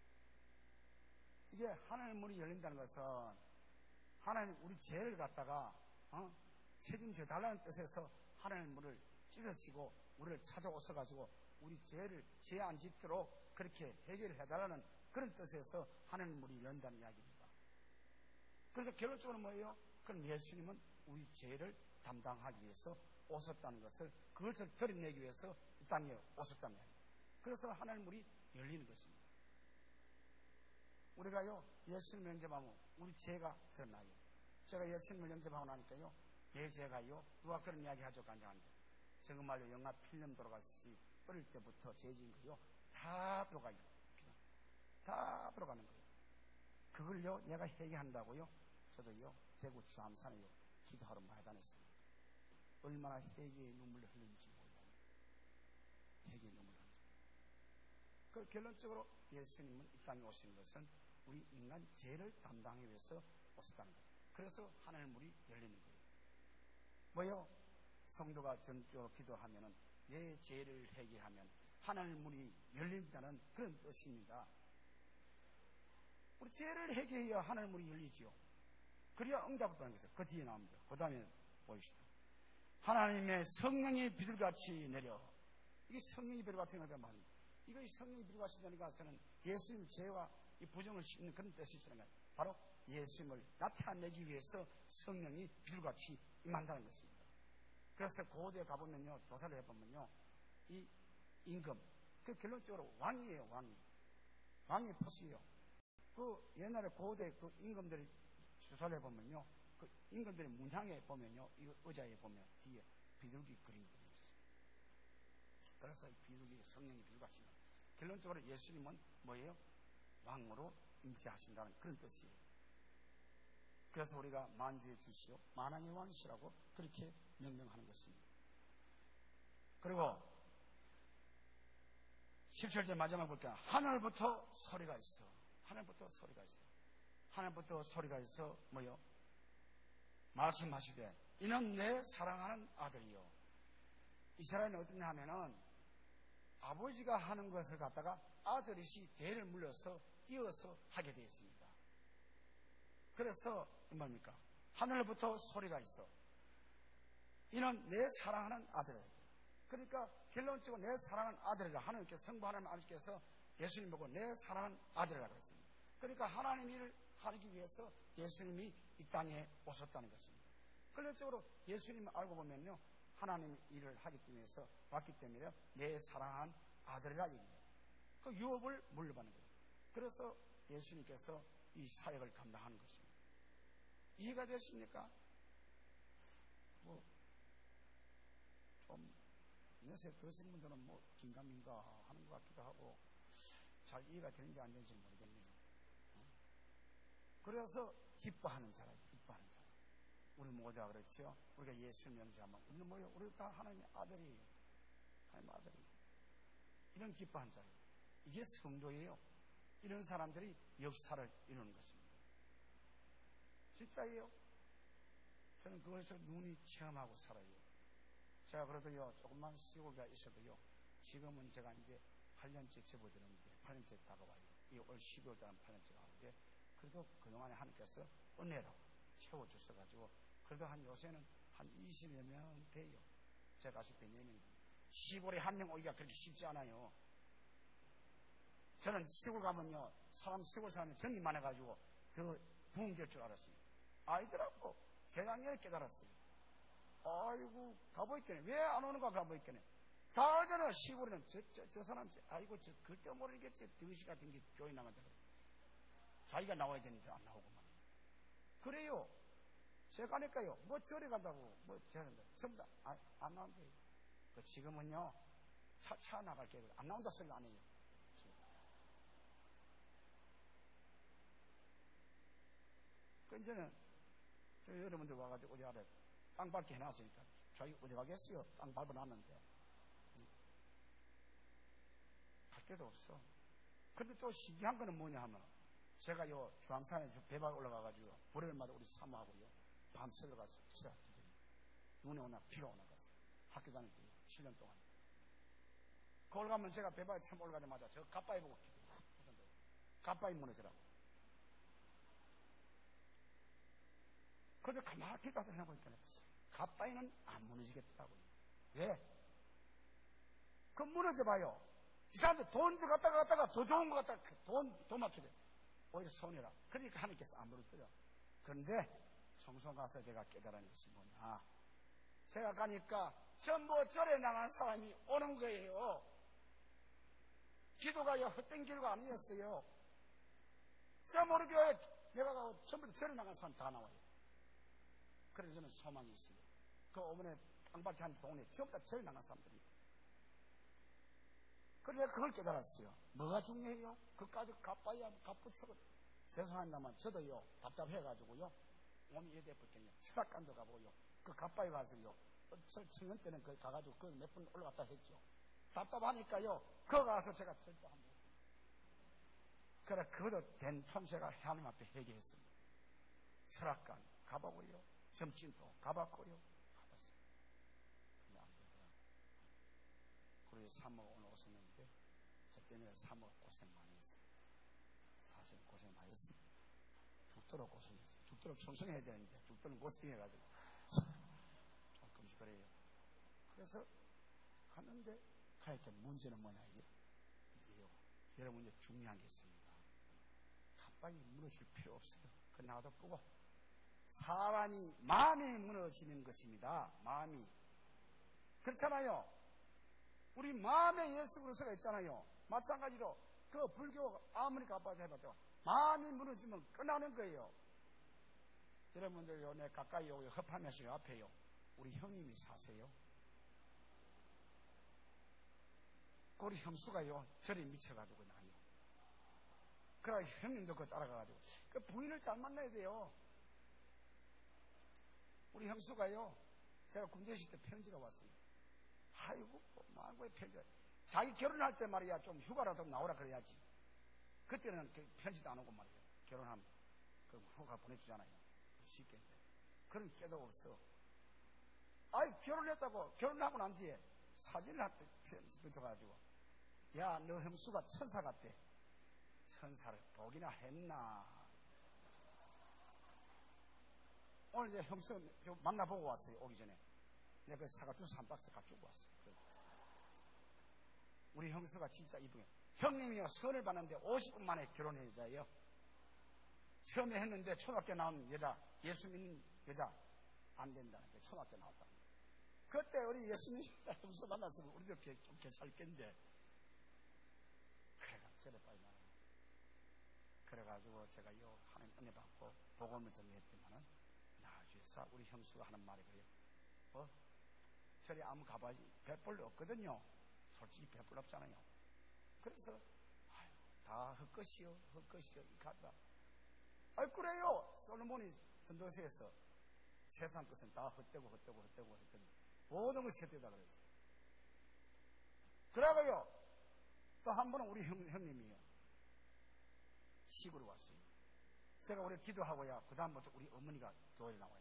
이게 하늘 문이 열린다는 것은 하나님 우리 죄를 갖다가 책임져 달라는 뜻에서 하늘 문을 찢어지고 우리를 찾아오셔가지고 우리 죄 안 짓도록 그렇게 해결해 달라는 그런 뜻에서 하늘 문이 열린다는 이야기입니다. 그래서 결론적으로 뭐예요? 그럼 예수님은 우리 죄를 담당하기 위해서 오셨다는 것을, 그것을 드러내기 위해서 이 땅에 오셨다는 이야기입니다. 그래서 하늘 문이 열리는 것입니다. 우리가요, 예수님을 영접하면 우리 죄가 드러나요. 제가 예수님을 영접하고 나니까요, 내 죄가요, 누가 그런 이야기 하죠, 간장한데. 정말로 영화 필름 돌아가시 어릴 때부터 죄 지은 거요, 다 들어가요. 다 들어가는 거예요. 그걸요, 내가 회개한다고요, 저도요, 대구 주암산에요, 기도하러 많이 다녔습니다. 얼마나 회개의 눈물을 흘리는지 몰라요. 회개의 눈물을 흘리는지. 그 결론적으로 예수님은 이 땅에 오신 것은 우리 인간 죄를 담당하기 위해서 오셨다는 거예요. 그래서 하늘문이 열리는 거예요. 뭐요? 성도가 전적으로 기도하면은 내 죄를 회개하면 하늘문이 열린다는 그런 뜻입니다. 우리 죄를 회개해야 하늘문이 열리지요. 그래야 응답을 받는 것이에요. 그 뒤에 나옵니다. 그 다음에 보십시다. 하나님의 성령이 비둘같이 내려. 이게 성령이 비둘같이 내려가 말입니다. 이거 성령이 비둘같이 내려가 서는 예수님 죄와 이 부정을 씻는 그런 뜻이 있는 거예요. 바로 예수님을 나타내기 위해서 성령이 비둘같이 임한다는 것입니다. 그래서 고대에 가보면요, 조사를 해보면요, 이 임금, 그 결론적으로 왕이에요, 왕이 포시예요. 그 옛날에 고대 그 임금들이 조사를 해보면요, 그 임금들의 문양에 보면요, 이 의자에 보면 뒤에 비둘기 그림이 그려져 있어요. 그래서 비둘기, 성령이 비둘같이 결론적으로 예수님은 뭐예요? 왕으로 임재하신다는 그런 뜻이에요. 그래서 우리가 만주의 주시오, 만왕의 왕이시라고 그렇게 명명하는 것입니다. 그리고 17절 마지막 볼게요. 하늘부터 소리가 있어. 하늘부터 소리가 있어. 하늘부터 소리가 있어. 뭐요? 말씀하시되 이는 내 사랑하는 아들이요. 이스라엘은 어떠냐 하면은 아버지가 하는 것을 갖다가 아들이시 대를 물려서 이어서 하게 되어 있습니다. 그래서 뭡니까? 하늘부터 소리가 있어. 이는 내 사랑하는 아들이다. 그러니까 결론적으로 내 사랑하는 아들이라 하나님께서 성부 하나님 아버지께서 예수님 보고 내 사랑하는 아들이라고 했습니다. 그러니까 하나님 일을 하기 위해서 예수님이 이 땅에 오셨다는 것입니다. 결론적으로 예수님을 알고 보면요, 하나님 일을 하기 위해서 왔기 때문에 내 사랑한 아들이라 얘기해요. 그 유업을 물려받는 거예요. 그래서 예수님께서 이 사역을 감당하는 것입니다. 이해가 되십니까? 좀 연세 드신 분들은 긴가민가 하는 것 같기도 하고 잘 이해가 되는지 안 되는지 모르겠네요. 그래서 기뻐하는 자라, 기뻐하는 자라. 우리 모두가 그렇죠. 우리가 예수 명자면 우리는 뭐예요? 우리 다 하나님의 아들이에요. 하나님의 아들이에요. 이런 기뻐한 자예요. 이게 성도예요. 이런 사람들이 역사를 이루는 것입니다. 진짜예요. 저는 그것에서 눈이 체험하고 살아요. 제가 그래도요, 조금만 시골가 있어도요, 지금은 제가 이제 8년째 접어드는데, 8년째 다가와요. 이 올 12월 달은 8년째 가는데, 그래도 그동안에 하나님께서 은혜로 채워주셔가지고, 그래도 한 요새는 한 20여 명 돼요. 제가 갔을 때 4명. 시골에 한 명 오기가 그렇게 쉽지 않아요. 저는 시골 가면요, 시골 사람이 정이 많아가지고, 그 부흥 될 줄 알았어요. 아이들하고 재작년에 깨달았어요. 아이고, 가보있겠네. 왜 안 오는가 가보있겠네. 다 알잖아, 시골에는. 저 사람, 아이고, 저, 그때 모르겠지. 드시 같은 게 교회 나간다. 자기가 나와야 되는데 안 나오고 말이야. 그래요. 제가 가니까요, 뭐 절에 간다고, 뭐, 제가 전부 다, 안 나온대요. 지금은요, 차 나갈 계획을 안 나온다 소리 안 해요. 그, 이제는, 여러분들 와가지고, 우리 아래 땅 밟게 해놨으니까, 저희 어디 가겠어요? 땅 밟아놨는데. 갈 데도 없어. 근데 또 신기한 거는 뭐냐 하면, 제가 요 주황산에 배박 올라가가지고, 월요일마다 우리 사모하고요, 밤새러 가서 치라 기도해요. 눈이 오나 비가 오나 가서. 학교 다닐 때 7년 동안. 거울 가면 제가 배박에 처음 올라가자마자 저 갓바위 보고 기도해요. 갓바위 무너지라고. 그런데 가만히 가서 생각해보니까 갓바위는 안 무너지겠더라고요. 왜? 그 무너져봐요. 이 사람들 돈 갖다가 더 좋은 거 갖다가 돈 맞춰야 돼. 오히려 손해라. 그러니까 하나님께서 안 무너뜨려. 그런데 청소 가서 제가 깨달은 것이 뭐냐. 제가 가니까 전부 절에 나간 사람이 오는 거예요. 기도가요, 헛된 기도가 아니었어요. 저 모르교회 내가 가고 전부 절에 나간 사람 다 나와요. 그래서 저는 소망이 있어요. 그 어머니 땅밭에 한 동네 전부 다 절에 나간 사람들이. 그래서 내가 그걸 깨달았어요. 뭐가 중요해요? 그까지 값봐야 값붙여고. 죄송합니다만 저도요, 답답해가지고요, 몸이 이래 붙겠네요. 수락관도 가보고요, 그 값바위 가서요, 청년 때는 거기 가가지고 그 몇 분 올라갔다 했죠. 답답하니까요, 거기 가서 제가 절도한 거였어요. 그래, 그것도 된 틈새가 하나님 앞에 회개했습니다. 수락관 가보고요, 점진도 가봤고요, 가봤어요. 근데 안 되더라고요. 그래서 사모가 오늘 오셨는데, 저 때문에 사모가 고생 많이 했어요. 사실 고생 많이 했습니다. 죽도록 고생했어요. 죽도록 청성해야 되는데, 죽도록 고생해가지고. 가끔씩 그래요. 그래서 하는데, 가니까 문제는 뭐냐, 이게요. 여러분, 이제 중요한 게 있습니다. 갑자기 무너질 필요 없어요. 그 나도 보고. 사람이, 마음이 무너지는 것입니다. 마음이. 그렇잖아요. 우리 마음에 예수 그리스도가 있잖아요. 마찬가지로 그 불교 아무리 가봐도 해봐도 마음이 무너지면 끝나는 거예요. 여러분들 요 내 가까이 오고 흡하면서 요 앞에요. 우리 형님이 사세요. 우리 형수가요 절에 미쳐가지고 나요. 그래 형님도 그거 따라가가지고 그 부인을 잘 만나야 돼요. 우리 형수가요 제가 군대 있을 때 편지가 왔어요. 아이고 뭐하고 편지. 자기 결혼할 때 말이야 좀 휴가라도 나오라 그래야지. 그때는 편지도 안 오고 말이야. 결혼하면 그 휴가 보내주잖아요. 쉽게. 그런 깨도 없어. 아이 결혼했다고 결혼하고 난 뒤에 사진을 한테 편지 줘가지고 야 너 형수가 천사 같대. 천사를 보기나 했나. 오늘 이제 형수 만나보고 왔어요. 오기 전에 내가 그 사과 주스 한 박스 가지고 왔어요. 우리 형수가 진짜 이쁘게 형님이요 선을 받는데 50분 만에 결혼한 여자예요. 처음에 했는데 초등학교 나온 여자 예수 믿는 여자 안 된다는데 초등학교 나왔다. 그때 우리 예수 믿는 여자 형수 만났으면 우리도 좀 괜찮겠는데 그래가 저래 빨리 나가요. 그래가지고 제가 요 하나님 은혜 받고 복음을 전했더만은 나중에서 우리 형수가 하는 말이 그래요. 저리 아무 가봐야지 별 없거든요. 솔직히 배불 없잖아요. 그래서 다 헛것이요 헛것이요 이 같다. 아이 그래요. 솔로몬이 전도서에서 세상 것은 다 헛되고 했더니 모든 것이 헛되다 그랬어요. 그러고요 또 한 번은 우리 형님이요 시골에 왔어요. 제가 우리 기도하고야 그다음부터 우리 어머니가 교회에 나와요.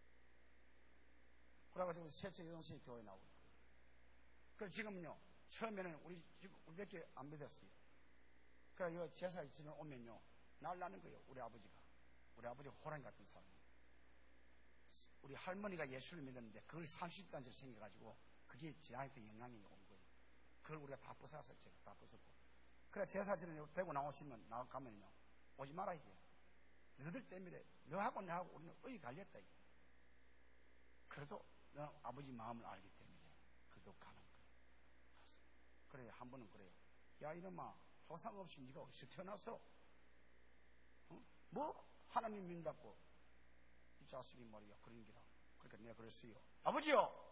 그래가지고 셋째 여동생이 교회에 나오고 있고요. 그래서 지금은요, 처음에는 우리 밖에 안 믿었어요. 그래, 이 제사 지내 오면요, 날라는 거예요, 우리 아버지가. 우리 아버지가 호랑이 같은 사람이에요. 우리 할머니가 예수를 믿었는데, 그걸 30단절 생겨가지고, 그게 저한테 영향이 온 거예요. 그걸 우리가 다 부숴서, 제가 다 부쉈고. 그래, 제사 지내 되고 나오시면, 가면요, 오지 말아, 이게. 너희들 때문에, 너하고 나하고 우리는 의이 갈렸다, 이게. 그래도, 너 아버지 마음을 알기 때문에, 그래도 가는 거예요. 그래, 한 번은 그래요. 야, 이놈아, 조상 없이 네가 어디서 태어났어? 어? 뭐? 하나님 믿는다고. 이 자식이 말이야, 그런 기라. 그러니까 내가 그랬어요. 아버지요!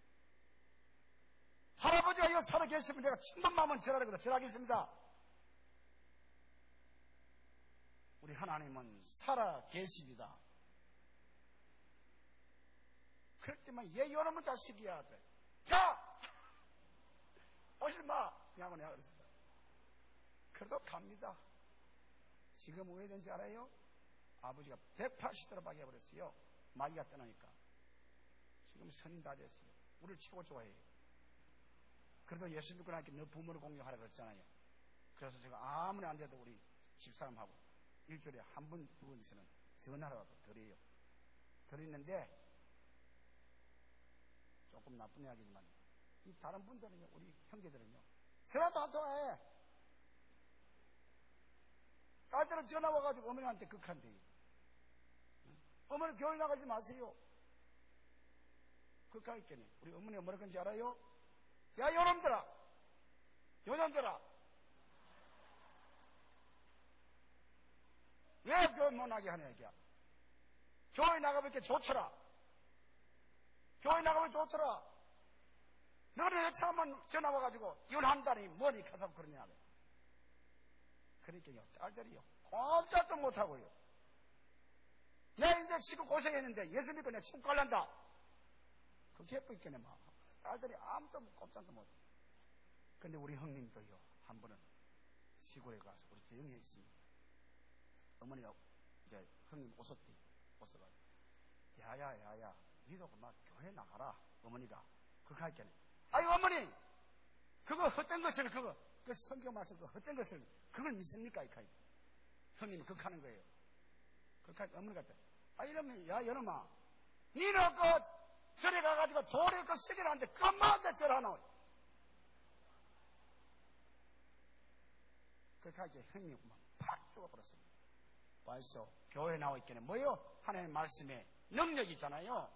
할아버지가 이거 살아 계시면 내가 천번만은 절하거든. 절하겠습니다. 우리 하나님은 살아 계십니다. 그럴 때만 얘 요놈의 자식이야. 야! 오지 마! 그냥 내가 그랬습니다. 그래도 갑니다. 지금 왜 된지 알아요? 아버지가 180도로 박여버렸어요. 마귀가 떠나니까. 지금 선임 다 됐어요. 우리를 최고 좋아해요. 그래도 예수 믿고 나니까 너 부모를 공경하라고 그랬잖아요. 그래서 제가 아무리 안 돼도 우리 집사람하고 일주일에 한 번, 두 번씩은 전화라도 드려요. 드리는데 조금 나쁜 이야기지만 이 다른 분들은요, 우리 형제들은요, 전화도 안 통해. 딸들은 전화 와가지고 어머니한테 극한대요. 어머니 교회 나가지 마세요. 극하겠겠네. 우리 어머니가 뭐라 그런지 알아요? 야, 요놈들아! 요놈들아! 왜 교회 못 나게 하냐, 이게. 교회 나가면 이렇게 좋더라. 교회 나가면 좋더라. 너는 왜 처음만 전화 와가지고 이혼한다니 뭐니 가서 그러냐. 그러니까요, 딸들이요, 꼼짝도 못하고요. 내가 이제 시고 고생했는데 예수 믿고 내가 춤 깔란다. 그렇게 예쁘 있겠네, 막. 딸들이 아무도 꼼짝도 못해. 근데 우리 형님도요, 한 번은 시골에 가서 우리 대영에 있습니다. 어머니가 이제 형님 오셨대. 오셔가지고, 야야, 니도 그만 교회 나가라. 어머니가. 그렇게 할게네. 아이, 어머니! 그거 헛된 것을, 그 성경 말씀 그 헛된 것을, 그걸 믿습니까? 이카이. 형님이 그렇게 하는 거예요. 그렇게 하니까 어머니가, 아, 이러면, 야, 여놈아. 니는 절에 가가지고 돌에 쓰기를 하는데, 그만한테 절하노. 그렇게 하니까 형님이 팍 죽어버렸습니다. 봐이소. 교회 나와 있겠네. 뭐요? 하나님의 말씀에 능력이 있잖아요.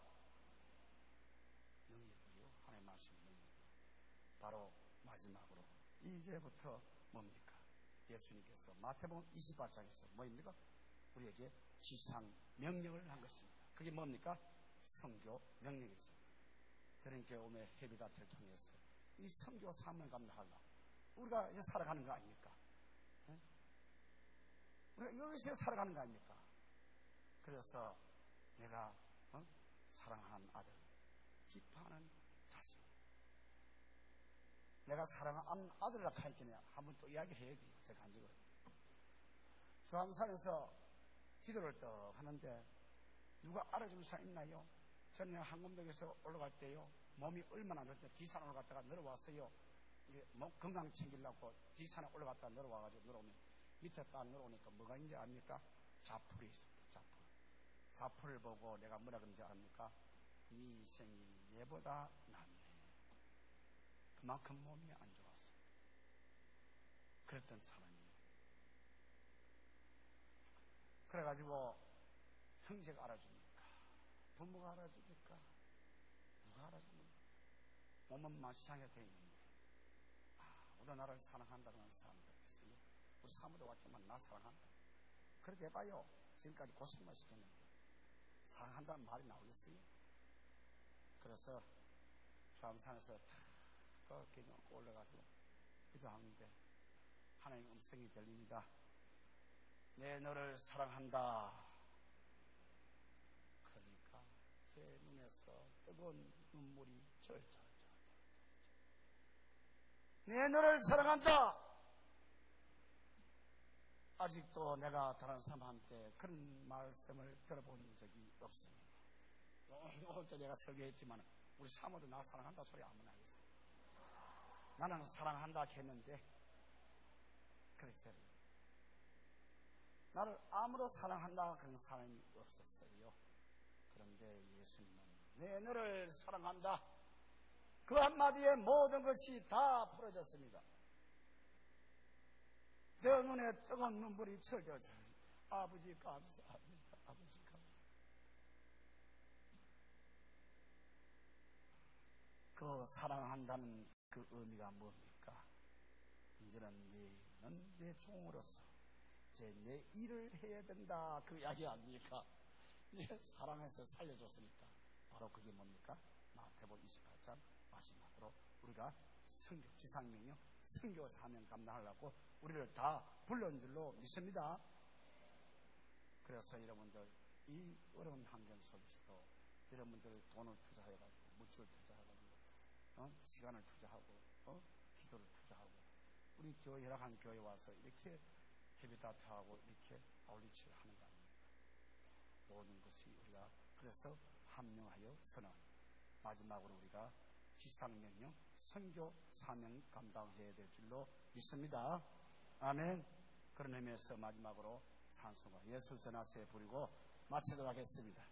능력이요. 하나님의 말씀에 능력. 바로 마지막으로 이제부터 뭡니까? 예수님께서 마태복음 28장에서 뭐입니까? 우리에게 지상 명령을 한 것입니다. 그게 뭡니까? 선교 명령이었습니다. 그러니까 오늘 헤비다트를 통해서 이 선교 사명 감당하려고 우리가 이제 살아가는 거 아닙니까? 네? 우리가 여기서 살아가는 거 아닙니까? 그래서 내가 사랑하는 아들, 기뻐하는 자식, 내가 사랑하는 아들이라 하니까 한번 또 이야기해야 돼요. 제가 간직을. 주암산에서 기도를 떡 하는데 누가 알아주는 사람 있나요? 저는 한금동에서 올라갈 때요, 몸이 얼마나 안 좋을 때 뒤산 올라갔다가 내려왔어요. 몸 건강 챙기려고 뒤산에 올라갔다가 내려와가지고 내려오면 밑에 딱 내려오니까 뭐가 있는지 압니까? 자풀이 있습니다. 자풀. 자풀을 보고 내가 뭐라 그런지 압니까? 네 인생이 얘보다 낫네. 그만큼 몸이 안 좋았어. 그랬던 사람이에요. 그래가지고 형제가 알아주니까, 부모가 알아주니까, 누가 알아주니까, 몸은 마시장에 돼 있는데, 우리나라를 사랑한다는 사람들 있어요. 우리 사무도 왔지만 나 사랑한다. 그렇게 해봐요. 지금까지 고생만 시켰는데 사랑한다는 말이 나오겠어요? 그래서 주암산에서 탁 올라가서 기도하는데 하나님 음성이 들립니다. 내 너를 사랑한다. 그러니까 제 눈에서 뜨거운 눈물이 절절. 내 너를 사랑한다. 아직도 내가 다른 사람한테 그런 말씀을 들어본 적이 없습니다. 오늘 내가 설교했지만 우리 사모도 나 사랑한다 소리 아무나 하겠어. 나는 사랑한다 했는데 그렇지 않아요. 나를 아무로 사랑한다 그런 사람이 없었어요. 그런데 예수님은 내 너를 사랑한다 그 한마디에 모든 것이 다 풀어졌습니다. 내 눈에 뜨거운 눈물이 철저철 아버지 감사합니다. 아버지 감사합니다. 그 사랑한다는 그 의미가 뭡니까? 이제는 너는 내 종으로서 이제 내 일을 해야 된다 그 이야기 아닙니까? 사랑해서 살려줬으니까 바로 그게 뭡니까? 마태복음 28장 마지막으로 우리가 선교 지상명령 선교 사명 감당하려고 우리를 다 불러온 줄로 믿습니다. 그래서 여러분들 이 어려운 환경 속에서도 여러분들 돈을 투자해가지고 물질을 투자해가지고 시간을 투자하고 기도를 투자하고 우리 교회 열악한 교회 와서 이렇게 헤비다트하고 이렇게 아울리치를 하는 거 아닙니까? 모든 것이 우리가 그래서 합령하여 선언 마지막으로 우리가 지상명령 선교 사명 감당해야 될 줄로 믿습니다. 아멘. 그런 의미에서 마지막으로 찬송가 예수 전하세 부르고 마치도록 하겠습니다.